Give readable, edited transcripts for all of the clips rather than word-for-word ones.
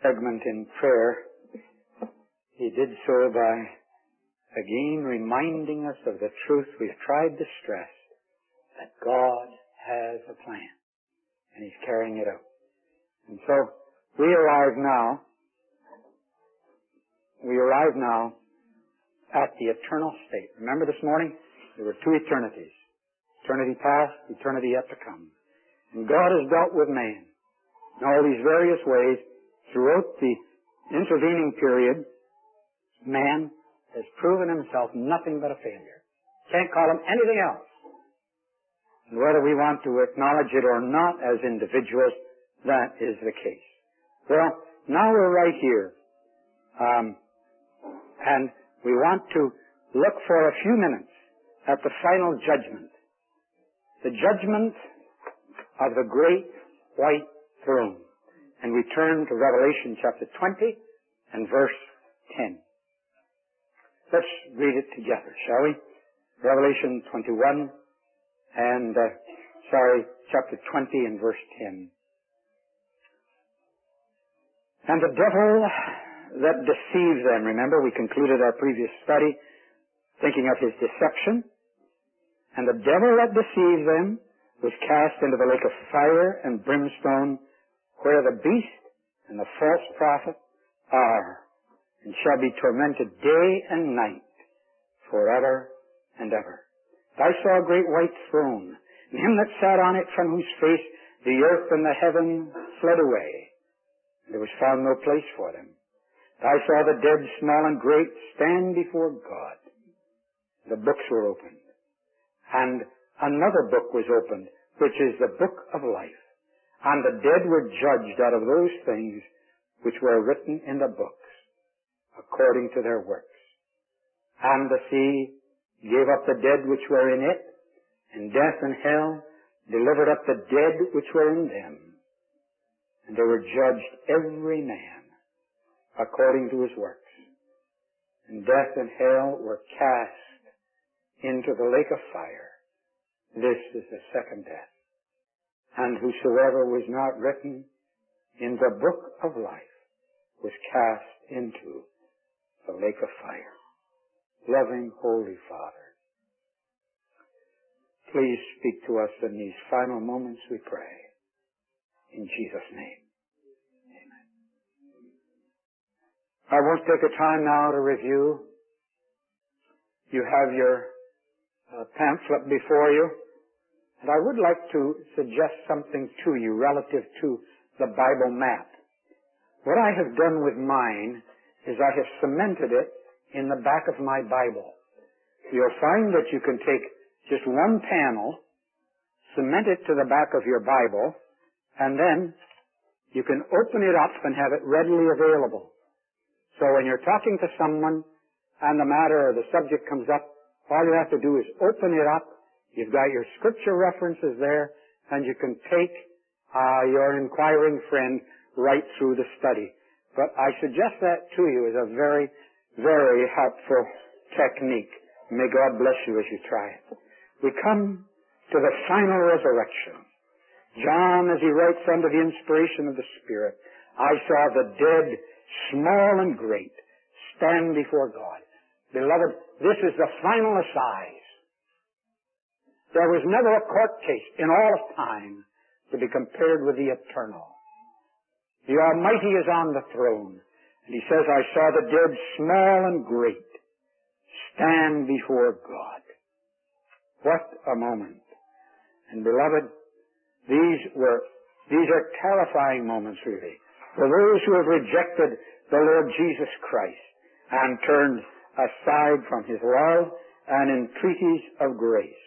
segment in prayer, he did so by again reminding us of the truth we've tried to stress, that God has a plan, and He's carrying it out. And so, we arrive now at the eternal state. Remember this morning, there were two eternities. Eternity past, eternity yet to come. And God has dealt with man in all these various ways. Throughout the intervening period, man has proven himself nothing but a failure. Can't call him anything else. And whether we want to acknowledge it or not as individuals, that is the case. Well, now we're right here. And we want to look for a few minutes at the final judgment. The judgment of the great white throne. And we turn to Revelation chapter 20 and verse 10. Let's read it together, shall we? Revelation 21 and, chapter 20 and verse 10. And the devil that deceived them, remember we concluded our previous study thinking of his deception. And the devil that deceived them was cast into the lake of fire and brimstone, where the beast and the false prophet are, and shall be tormented day and night forever and ever. I saw a great white throne, and him that sat on it, from whose face the earth and the heaven fled away, and there was found no place for them. I saw the dead, small and great, stand before God. The books were opened, and another book was opened, which is the book of life. And the dead were judged out of those things which were written in the books, according to their works. And the sea gave up the dead which were in it, and death and hell delivered up the dead which were in them. And they were judged every man according to his works. And death and hell were cast into the lake of fire. This is the second death. And whosoever was not written in the book of life was cast into the lake of fire. Loving Holy Father, please speak to us in these final moments, we pray. In Jesus' name. Amen. I won't take a time now to review. You have your pamphlet before you. And I would like to suggest something to you relative to the Bible map. What I have done with mine is I have cemented it in the back of my Bible. You'll find that you can take just one panel, cement it to the back of your Bible, and then you can open it up and have it readily available. So when you're talking to someone and the matter or the subject comes up, all you have to do is open it up. You've got your scripture references there, and you can take your inquiring friend right through the study. But I suggest that to you as a very, very helpful technique. May God bless you as you try it. We come to the final resurrection. John, as he writes under the inspiration of the Spirit, I saw the dead, small and great, stand before God. Beloved, this is the final assize. There was never a court case in all of time to be compared with the eternal. The Almighty is on the throne. And he says, I saw the dead, small and great, stand before God. What a moment. And beloved, these are terrifying moments really, for those who have rejected the Lord Jesus Christ and turned aside from His love and entreaties of grace.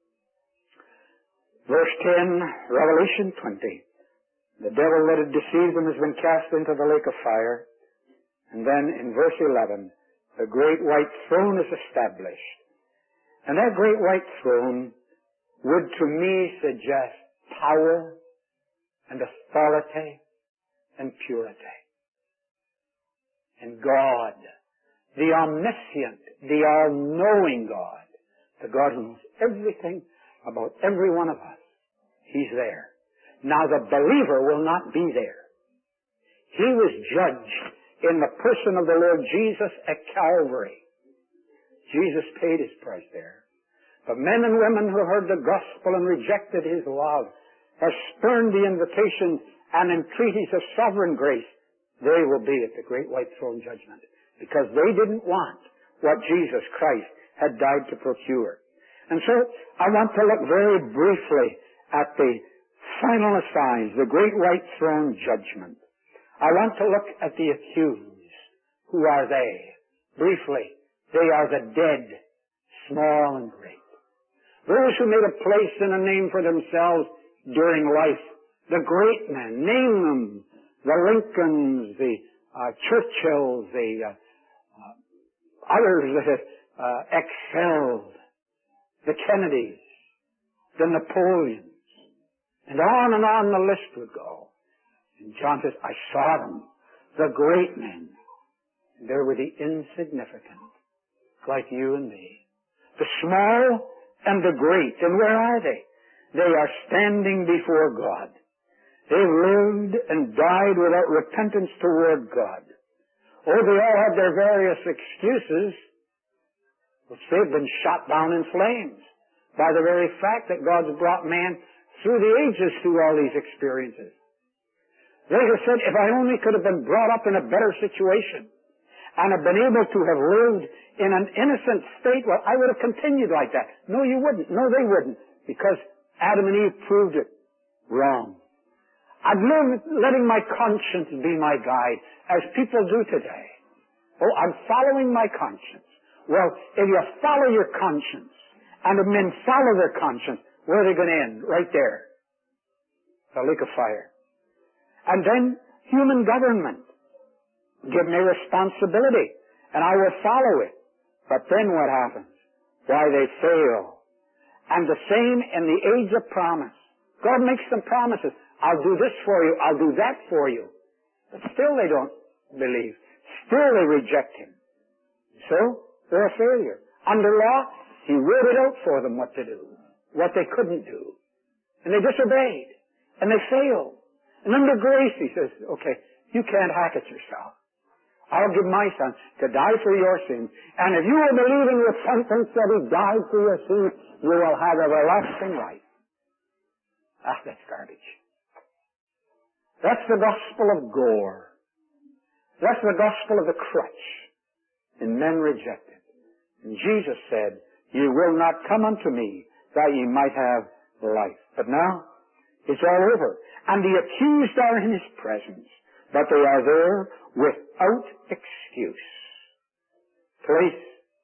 Verse 10, Revelation 20. The devil that had deceived them has been cast into the lake of fire. And then in verse 11, the great white throne is established. And that great white throne would to me suggest power and authority and purity. And God, the omniscient, the all-knowing God, the God who knows everything about every one of us, He's there. Now the believer will not be there. He was judged in the person of the Lord Jesus at Calvary. Jesus paid His price there. But men and women who heard the gospel and rejected His love, have spurned the invitation and entreaties of sovereign grace, they will be at the great white throne judgment, because they didn't want what Jesus Christ had died to procure. And so I want to look very briefly at the final assize, the great white throne judgment. I want to look at the accused. Who are they? Briefly, they are the dead, small and great. Those who made a place and a name for themselves during life. The great men, name them. The Lincolns, the Churchills, the others that have excelled. The Kennedys, the Napoleons, and on the list would go. And John says, I saw them, the great men. And there were the insignificant, like you and me. The small and the great. And where are they? They are standing before God. They've lived and died without repentance toward God. Oh, they all have their various excuses, which they've been shot down in flames by the very fact that God's brought man through the ages through all these experiences. They have said, if I only could have been brought up in a better situation and have been able to have lived in an innocent state, well, I would have continued like that. No, you wouldn't. No, they wouldn't. Because Adam and Eve proved it wrong. I'd live letting my conscience be my guide, as people do today. Oh, I'm following my conscience. Well, if you follow your conscience, and if men follow their conscience, where are they going to end? Right there. The lake of fire. And then, human government. Give me responsibility, and I will follow it. But then what happens? Why, they fail. And the same in the age of promise. God makes them promises. I'll do this for you. I'll do that for you. But still they don't believe. Still they reject Him. So, they're a failure. Under law, He wrote it out for them what to do, what they couldn't do. And they disobeyed. And they failed. And under grace, He says, okay, you can't hack it yourself. I'll give my Son to die for your sins. And if you will believe in repentance that He died for your sins, you will have everlasting life. Ah, that's garbage. That's the gospel of gore. That's the gospel of the crutch. And men reject it. And Jesus said, you will not come unto me that ye might have life. But now, it's all over. And the accused are in His presence. But they are there without excuse. Place.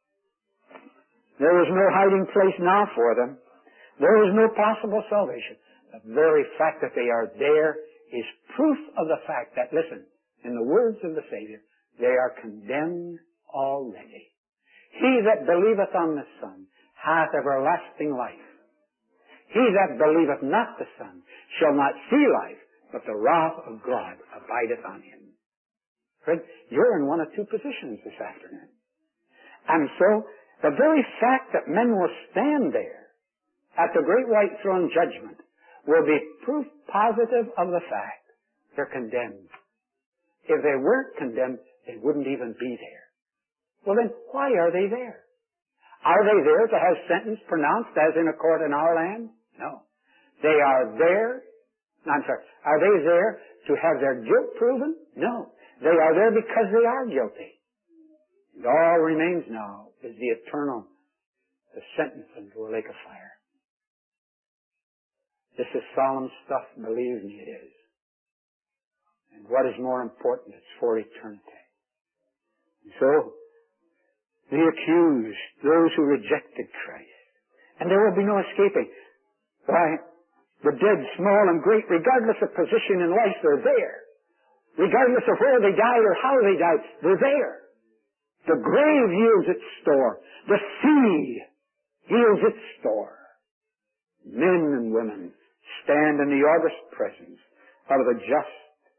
There is no hiding place now for them. There is no possible salvation. The very fact that they are there is proof of the fact that, listen, in the words of the Savior, they are condemned already. He that believeth on the Son hath everlasting life. He that believeth not the Son shall not see life, but the wrath of God abideth on him. Friend, you're in one of two positions this afternoon. And so, the very fact that men will stand there at the great white throne judgment will be proof positive of the fact they're condemned. If they weren't condemned, they wouldn't even be there. Well then, why are they there? Are they there to have sentence pronounced as in a court in our land? No. They are there, are they there to have their guilt proven? No. They are there because they are guilty. And all remains now is the eternal, the sentence into a lake of fire. This is solemn stuff, believe me it is. And what is more important, it's for eternity. And so, the accused, those who rejected Christ. And there will be no escaping. Why, the dead, small and great, regardless of position in life, they're there. Regardless of where they died or how they died, they're there. The grave yields its store. The sea yields its store. Men and women stand in the august presence of the just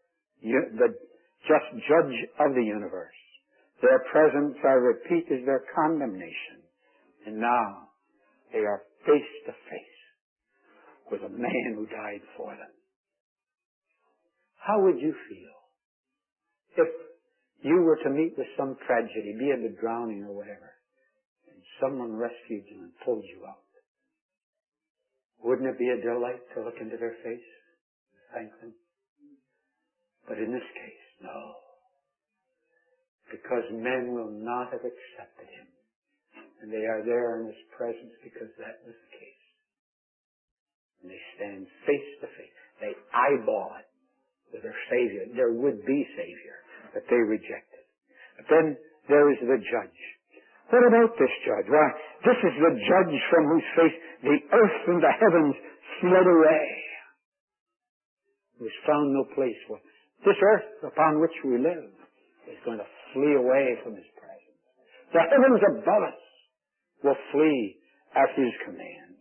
judge of the universe. Their presence, I repeat, is their condemnation. And now they are face to face with a man who died for them. How would you feel If you were to meet with some tragedy, be it a drowning or whatever, and someone rescued you and pulled you out, wouldn't it be a delight to look into their face and thank them? But in this case, no. Because men will not have accepted him. And they are there in his presence because that was the case. And they stand face to face. They eyeball it with their Savior, their would-be Savior, that they rejected. But then there is the judge. What about this judge? Why, this is the judge from whose face the earth and the heavens fled away. There was found no place for this earth upon which we live is going to flee away from his presence. The heavens above us will flee at his command.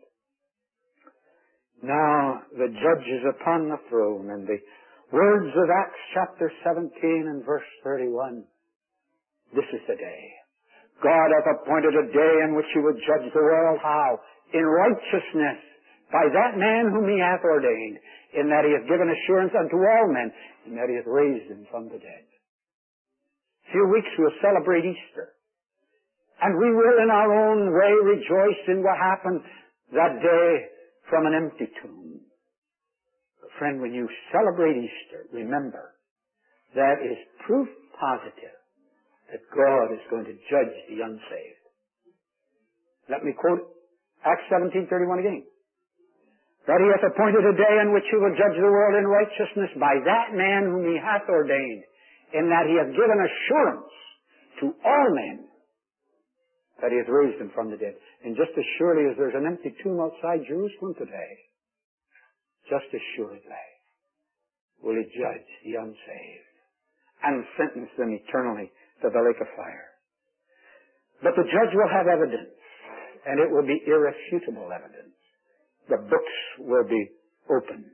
Now the judge is upon the throne, and the words of Acts chapter 17 and verse 31. This is the day. God hath appointed a day in which he will judge the world. How? In righteousness, by that man whom he hath ordained, in that he hath given assurance unto all men, in that he hath raised him from the dead. In a few weeks we'll celebrate Easter. And we will in our own way rejoice in what happened that day from an empty tomb. But friend, when you celebrate Easter, remember, that is proof positive that God is going to judge the unsaved. Let me quote Acts 17:31 again. That he hath appointed a day in which he will judge the world in righteousness by that man whom he hath ordained, in that he hath given assurance to all men that he hath raised him from the dead. And just as surely as there's an empty tomb outside Jerusalem today, just as surely will he judge the unsaved and sentence them eternally to the lake of fire. But the judge will have evidence, and it will be irrefutable evidence. The books will be opened.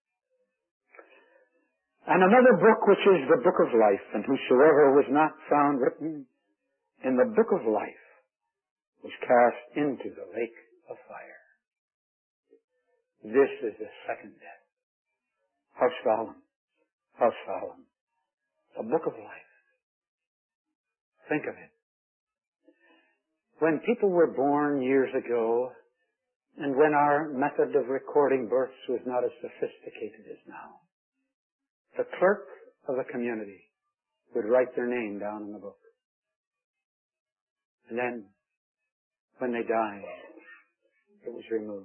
And another book, which is the book of life, and whosoever was not found written in the book of life was cast into the lake of fire. This is the second death. How solemn. How solemn. The book of life. Think of it. When people were born years ago, and when our method of recording births was not as sophisticated as now, the clerk of the community would write their name down in the book. And then, when they died, it was removed.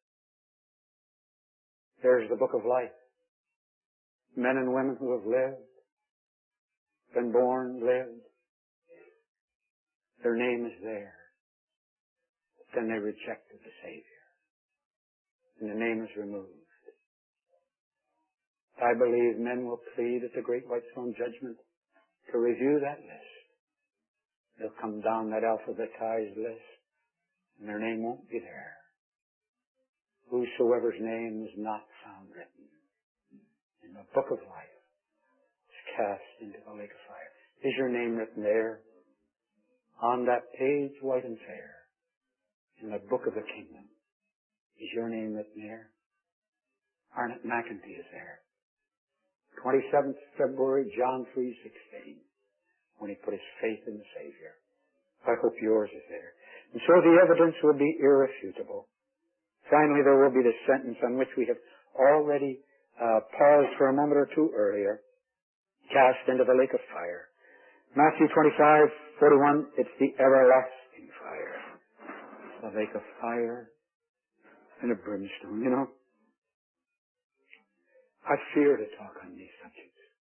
There's the book of life. Men and women who have lived, been born, lived. Their name is there. But then they rejected the Savior. And the name is removed. I believe men will plead at the great white throne judgment to review that list. They'll come down that alphabetized list, and their name won't be there. Whosoever's name is not found written in the book of life is cast into the lake of fire. Is your name written there? On that page, white and fair, in the book of the kingdom. Is your name written there? Arnott McEntee is there. 27th February, John 3:16, when he put his faith in the Savior. I hope yours is there. And so the evidence will be irrefutable. Finally, there will be the sentence on which we have already paused for a moment or two earlier, cast into the lake of fire. Matthew 25:41, it's the everlasting fire. The lake of fire and a brimstone. You know, I fear to talk on these subjects.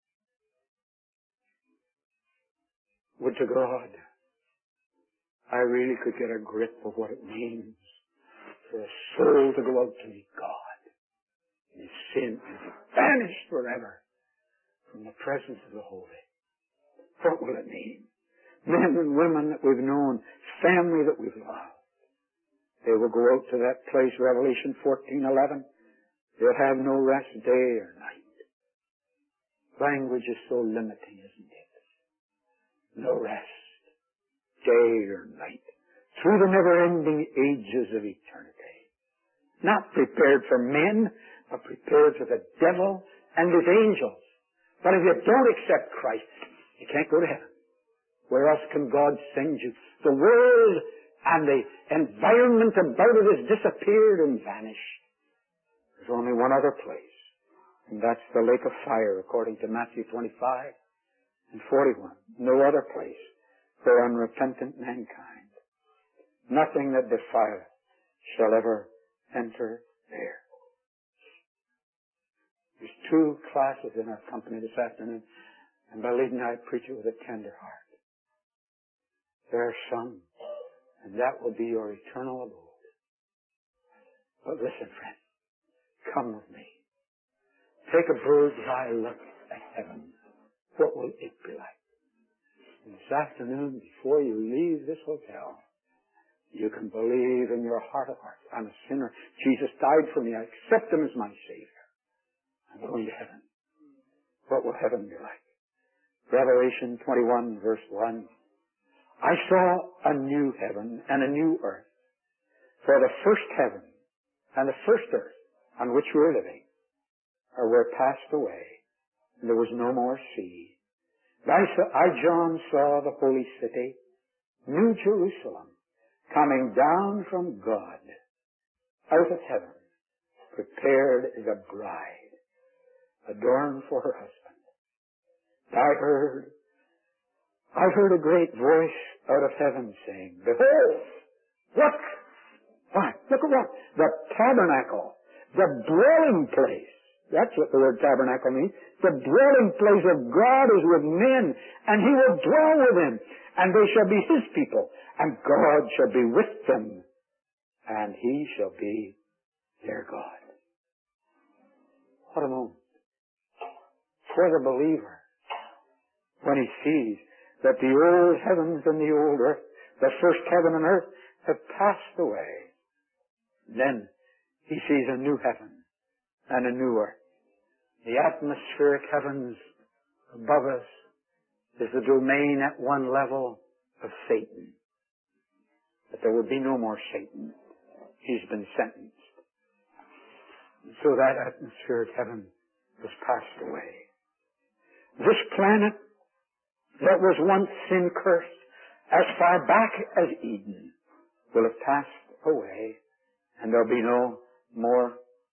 Would to God I really could get a grip of what it means for a soul to go out to meet God in his sin and be banished forever from the presence of the Holy. What will it mean? Men and women that we've known, family that we've loved. They will go out to that place, Revelation 14:11. They'll have no rest day or night. Language is so limiting, isn't it? No rest, day or night, through the never-ending ages of eternity. Not prepared for men, but prepared for the devil and his angels. But if you don't accept Christ, You can't go to heaven. Where else can God send you? The world and the environment about it has disappeared and vanished. There's only one other place, and that's the lake of fire, according to Matthew 25 and 41. No other place for unrepentant mankind. Nothing that defileth shall ever enter there. There's two classes in our company this afternoon, and believe me, I preach it with a tender heart. There are some, and that will be your eternal abode. But listen, friend, come with me. Take a bird's eye look at heaven. What will it be like? And this afternoon, before you leave this hotel, you can believe in your heart of hearts, I'm a sinner. Jesus died for me. I accept Him as my Savior. I'm going to heaven. What will heaven be like? Revelation 21, verse 1. I saw a new heaven and a new earth. For the first heaven and the first earth on which we are living were passed away, and there was no more sea. I, John, saw the holy city, New Jerusalem, coming down from God, out of heaven, prepared as a bride, adorned for her husband. I heard a great voice out of heaven saying, Behold, look! What? Look at what? The tabernacle, the dwelling place. That's what the word tabernacle means. The dwelling place of God is with men, and He will dwell with them, and they shall be His people, and God shall be with them, and He shall be their God. What a moment for the believer when he sees that the old heavens and the old earth, the first heaven and earth, have passed away. Then he sees a new heaven and a new earth. The atmospheric heavens above us is the domain at one level of Satan. But there will be no more Satan. He's been sentenced. And so that atmospheric heaven has passed away. This planet that was once sin-cursed as far back as Eden will have passed away, and there'll be no more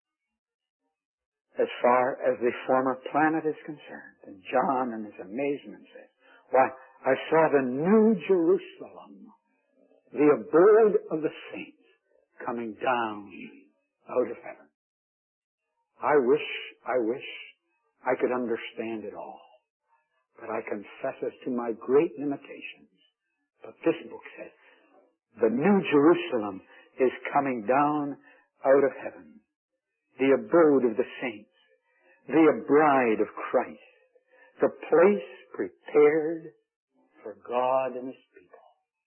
as far as the former planet is concerned. And John, in his amazement, says, Why, I saw the New Jerusalem, the abode of the saints, coming down out of heaven. I wish I could understand it all. But I confess as to my great limitations. But this book says, the New Jerusalem is coming down out of heaven, the abode of the saints, the bride of Christ, the place prepared for God and His people.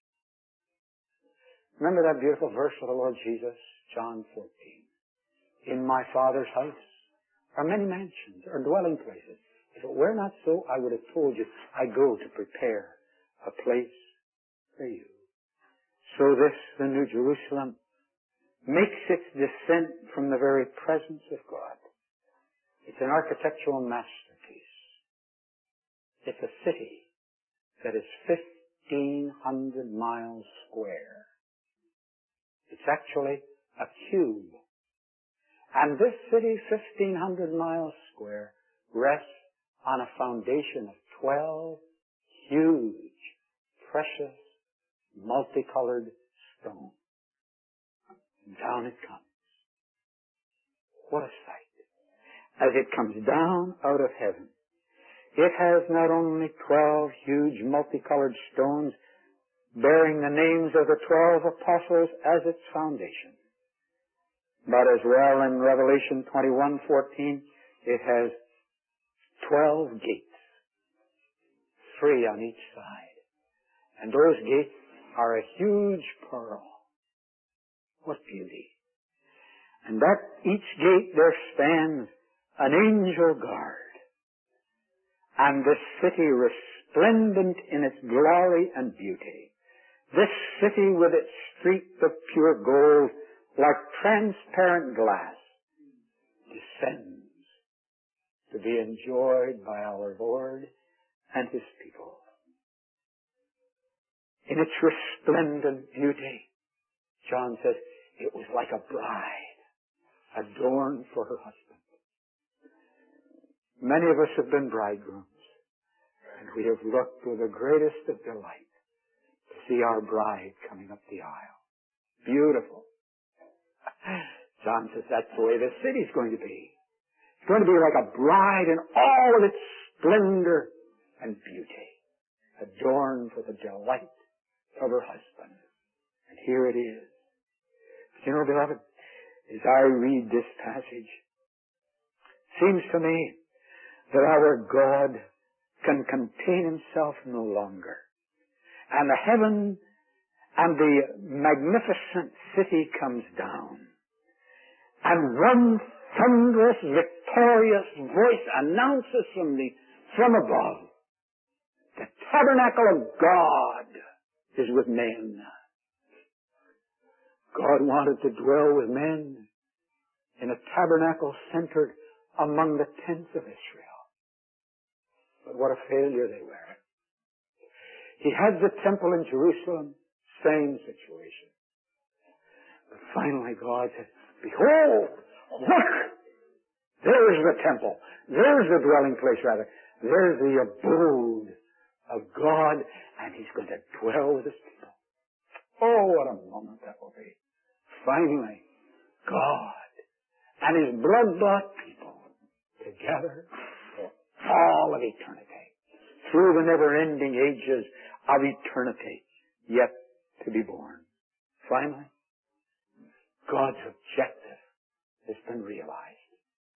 Remember that beautiful verse of the Lord Jesus, John 14. In my Father's house are many mansions, or dwelling places. If it were not so, I would have told you, I go to prepare a place for you. So this, the New Jerusalem, makes its descent from the very presence of God. It's an architectural masterpiece. It's a city that is 1,500 miles square. It's actually a cube. And this city, 1,500 miles square, rests on a foundation of 12 huge, precious, multicolored stones. And down it comes. What a sight. As it comes down out of heaven, it has not only 12 huge multicolored stones bearing the names of the 12 apostles as its foundation, but as well in Revelation 21:14, it has 12 gates, 3 on each side. And those gates are a huge pearl. What beauty. And at each gate there stands an angel guard. And this city resplendent in its glory and beauty. This city with its streets of pure gold, like transparent glass, descends to be enjoyed by our Lord and His people. in its resplendent beauty. John says it was like a bride adorned for her husband. Many of us have been bridegrooms, and we have looked with the greatest of delight to see our bride coming up the aisle. Beautiful. John says that's the way this city's going to be. It's going to be like a bride in all of its splendor and beauty, adorned for the delight of her husband. And here it is. But you know, beloved, as I read this passage, it seems to me that our God can contain himself no longer. And the heaven and the magnificent city comes down. And one thunderous, victorious voice announces from above, the tabernacle of God is with men. God wanted to dwell with men in a tabernacle centered among the tents of Israel. But what a failure they were. He had the temple in Jerusalem, same situation. But finally God said, behold, look, there's the temple. There's the dwelling place, rather. There's the abode of God, and he's going to dwell with his people. Oh, what a moment that will be. Finally, God and his blood-bought people together for all of eternity, through the never-ending ages of eternity yet to be born. Finally, God's objective has been realized.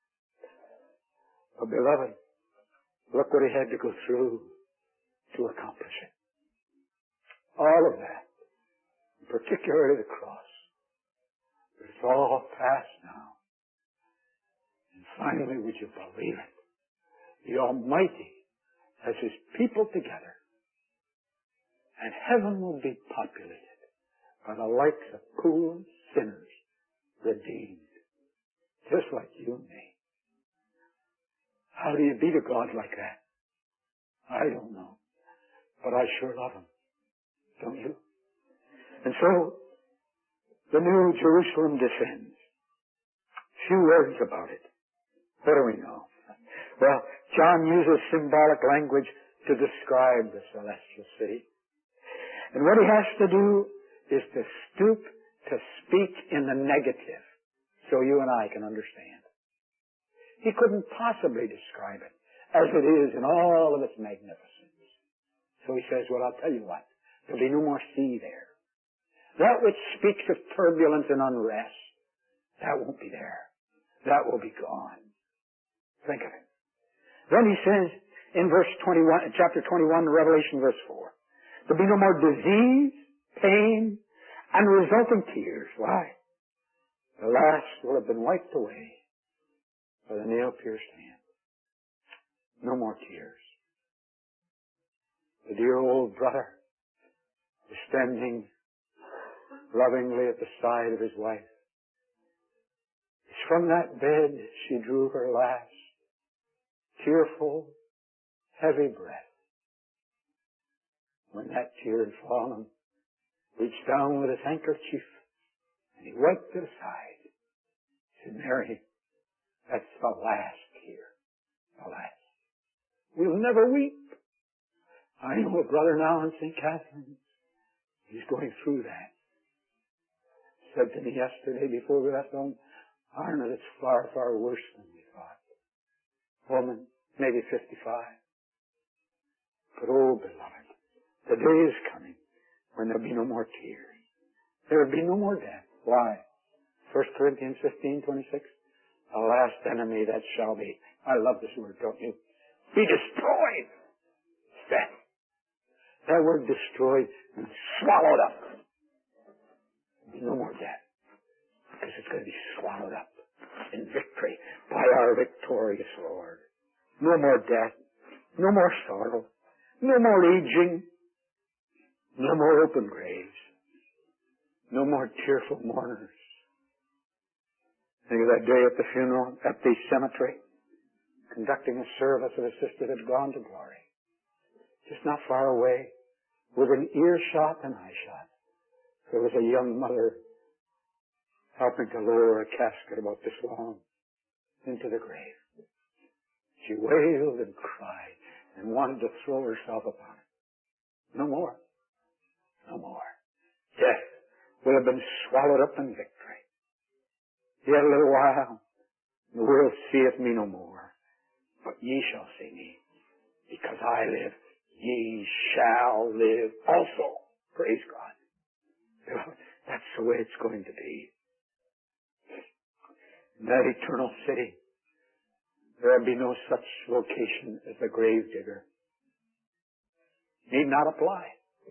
But beloved, look what he had to go through to accomplish it. All of that, particularly the cross. It's all past now. And finally, would you believe it? The Almighty has his people together, and heaven will be populated by the likes of poor sinners redeemed, just like you and me. How do you beat a God like that? I don't know, but I sure love him. Don't you? And so, the New Jerusalem descends. Few words about it. What do we know? Well, John uses symbolic language to describe the celestial city. And what he has to do is to stoop to speak in the negative so you and I can understand. He couldn't possibly describe it as it is in all of its magnificence. So he says, well, I'll tell you what. There'll be no more sea there. That which speaks of turbulence and unrest, that won't be there. That will be gone. Think of it. Then he says in verse 21, chapter 21, Revelation verse 4, there'll be no more disease, pain, and resulting tears. Why? The last will have been wiped away by the nail-pierced hand. No more tears. The dear old brother is standing lovingly at the side of his wife. It's from that bed she drew her last tearful, heavy breath. When that tear had fallen, reached down with his handkerchief, and he wiped it aside. He said, Mary, that's the last tear. The last. We'll never weep. I know a brother now in St. Catherine's. He's going through that. Said to me yesterday before we left home, Arnold, it's far, far worse than we thought. Woman, maybe 55. But oh, beloved, the day is coming when there'll be no more tears. There will be no more death. Why? 1 Corinthians 15:26. The last enemy that shall be. I love this word, don't you? Be destroyed. Death. That word destroyed and swallowed up. There'll be no more death. Because it's going to be swallowed up in victory by our victorious Lord. No more death. No more sorrow. No more aging. No more open graves. No more tearful mourners. Think of that day at the funeral, at the cemetery, conducting a service of a sister that had gone to glory. Just not far away within earshot and eyeshot, there was a young mother helping to lower a casket about this long into the grave. She wailed and cried and wanted to throw herself upon it. No more. No more. Death will have been swallowed up in victory. Yet a little while, the world seeth me no more, but ye shall see me. Because I live, ye shall live also. Praise God. That's the way it's going to be. In that eternal city, there will be no such vocation as the grave digger. Need not apply.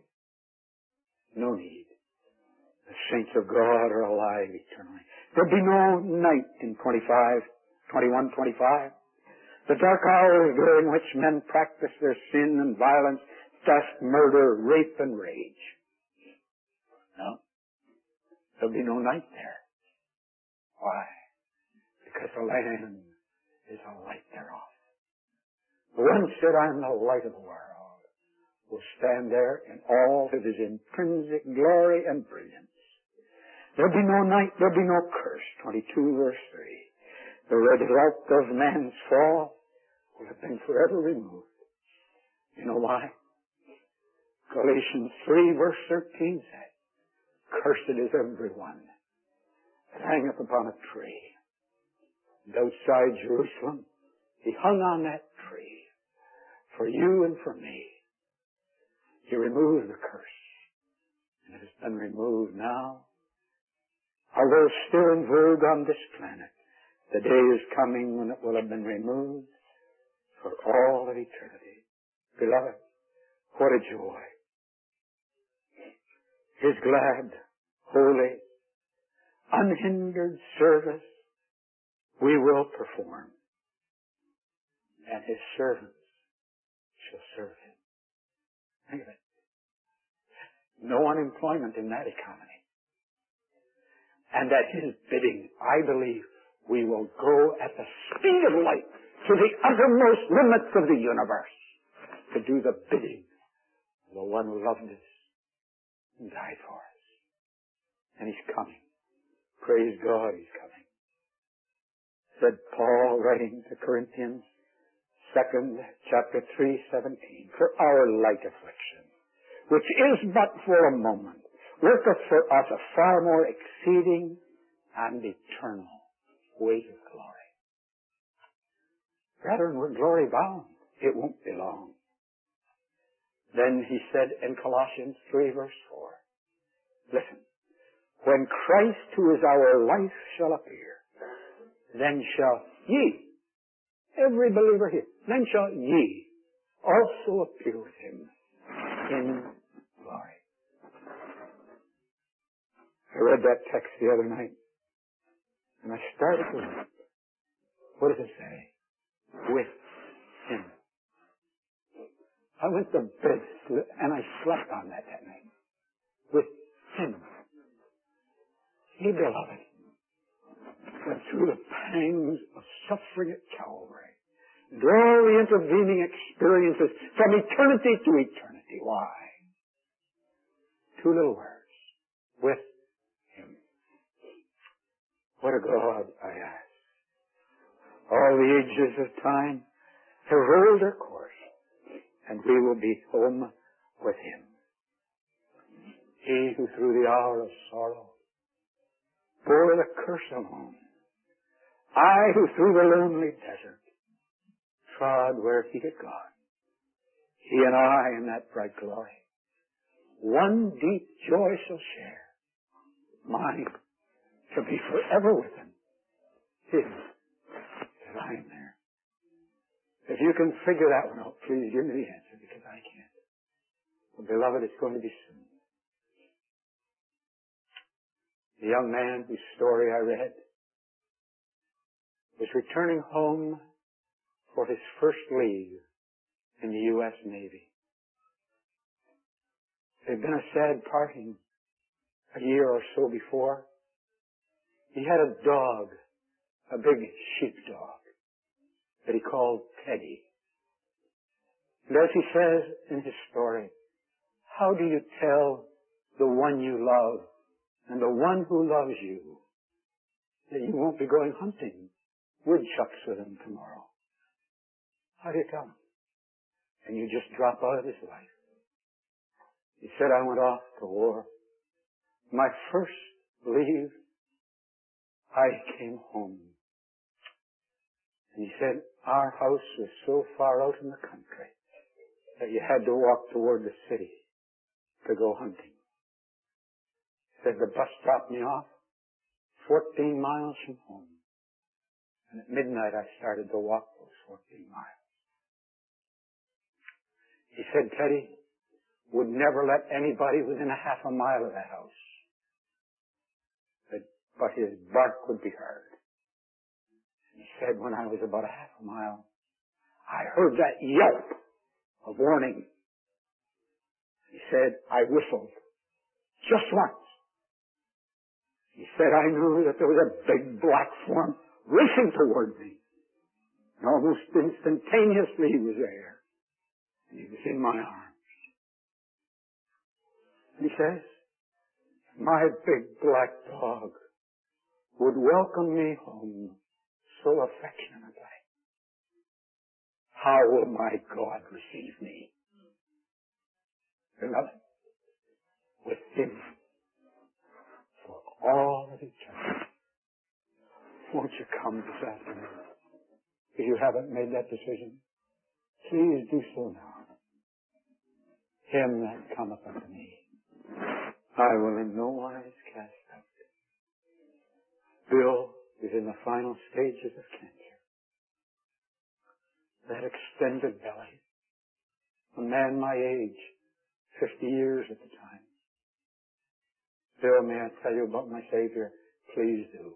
No need. The saints of God are alive eternally. There'll be no night in 21, 25. The dark hours during which men practice their sin and violence, theft, murder, rape, and rage. No. There'll be no night there. Why? Because the Lamb is the light thereof. The one said, I am the light of the world, will stand there in all of his intrinsic glory and brilliance. There'll be no night, there'll be no curse. 22 verse 3. The result of man's fall will have been forever removed. You know why? Galatians 3 verse 13 said, cursed is everyone that hangeth upon a tree. And outside Jerusalem, he hung on that tree for you and for me. He removed the curse. And it has been removed now. Although still in vogue on this planet, the day is coming when it will have been removed for all of eternity. Beloved, what a joy. His glad, holy, unhindered service we will perform, and his servants shall serve him. Think of it. No unemployment in that economy. And at his bidding, I believe, we will go at the speed of light to the uttermost limits of the universe to do the bidding of the one who loved us and died for us. And he's coming. Praise God, he's coming. Said Paul, writing to Corinthians, 2nd chapter 3:17, for our light affliction, which is but for a moment, worketh for us a far more exceeding and eternal weight of glory. Brethren, we're glory bound. It won't be long. Then he said in Colossians 3 verse 4, listen, when Christ, who is our life, shall appear, then shall ye, every believer here, then shall ye also appear with him in glory. I read that text the other night, and I started to read. What does it say? With him. I went to bed, and I slept on that night. With him. He, beloved, went through the pangs of suffering at Calvary, and all the intervening experiences from eternity to eternity. Why? Two little words. With him. What a God I ask. All the ages of time have rolled their course, and we will be home with him. He who through the hour of sorrow bore the curse alone, I who through the lonely desert trod where he had gone, he and I in that bright glory, one deep joy shall share, mine to be forever with him, his, as I am there. If you can figure that one out, please give me the answer, because I can't. Well, beloved, it's going to be soon. The young man whose story I read was returning home for his first leave in the U.S. Navy. It had been a sad parting a year or so before. He had a dog, a big sheepdog, that he called Teddy. And as he says in his story, How do you tell the one you love and the one who loves you that you won't be going hunting woodchucks with him tomorrow? How do you tell him? And you just drop out of his life. He said, I went off to war. My first leave, I came home. And he said, our house was so far out in the country that you had to walk toward the city to go hunting. He said, the bus dropped me off 14 miles from home. And at midnight I started to walk those 14 miles. He said, Teddy would never let anybody within a half a mile of that house. But his bark would be heard. And he said, when I was about a half a mile, I heard that yelp of warning. He said, I whistled just once. He said, I knew that there was a big black form racing toward me. And almost instantaneously he was there. And he was in my arms. And he says, my big black dog would welcome me home so affectionately. How will my God receive me? Beloved, with him for all of eternity. Won't you come this afternoon? If you haven't made that decision, please do so now. Him that cometh unto me, I will in no wise cast out. Bill is in the final stages of cancer. That extended belly. A man my age, 50 years at the time. Bill, may I tell you about my Savior? Please do.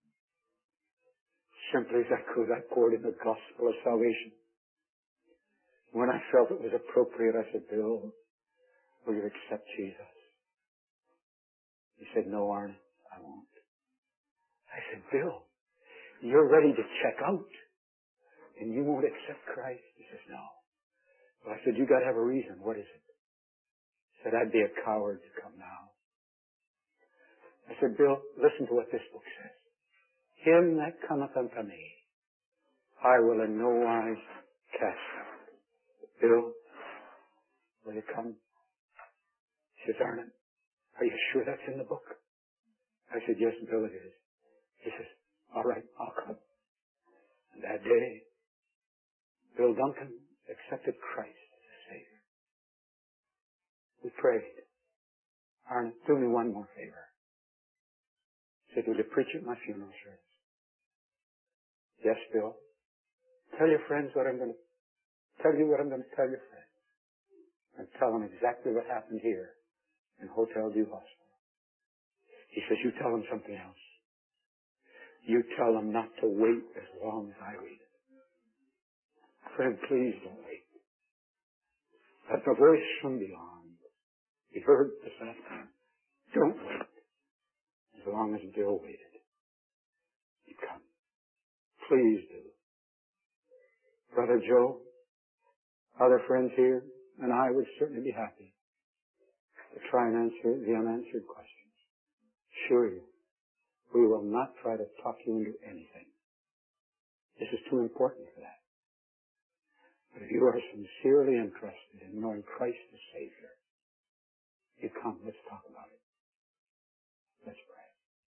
Simply as I could, I poured in the gospel of salvation. When I felt it was appropriate, I said, Bill, will you accept Jesus? He said, no, Arne, I won't. I said, Bill, you're ready to check out, and you won't accept Christ? He says, no. Well, I said, you got to have a reason. What is it? He said, I'd be a coward to come now. I said, Bill, listen to what this book says. Him that cometh unto me, I will in no wise cast out. Bill, will you come? He says, Arne, are you sure that's in the book? I said, yes, Bill, it is. He says, all right, I'll come. And that day, Bill Duncan accepted Christ as a Savior. We prayed. Arne, do me one more favor. He said, will you preach at my funeral service? Yes, Bill. Tell your friends what I'm going to tell you what I'm going to tell your friends. And tell them exactly what happened here in Hotel du Hospital. He says, you tell them something else. You tell them not to wait as long as I waited. Friend, please don't wait. Let the voice from beyond be heard this afternoon. Don't wait as long as Bill waited. You come. Please do. Brother Joe, other friends here, and I would certainly be happy to try and answer the unanswered questions. Assure you, we will not try to talk you into anything. This is too important for that. But if you are sincerely interested in knowing Christ as Savior, you come, let's talk about it. Let's pray.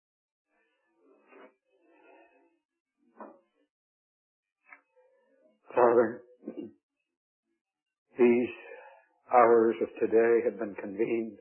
Father, these hours of today have been convened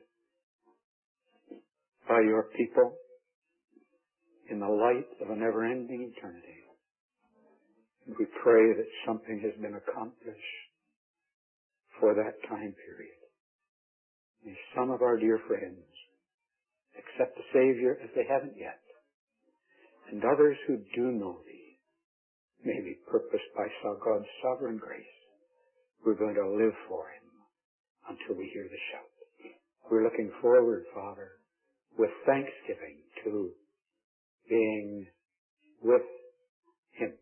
by your people in the light of a never-ending eternity. And we pray that something has been accomplished for that time period. May some of our dear friends accept the Savior as they haven't yet, and others who do know Thee may be purposed by God's sovereign grace. We're going to live for Him until we hear the shout. We're looking forward, Father, with thanksgiving to being with Him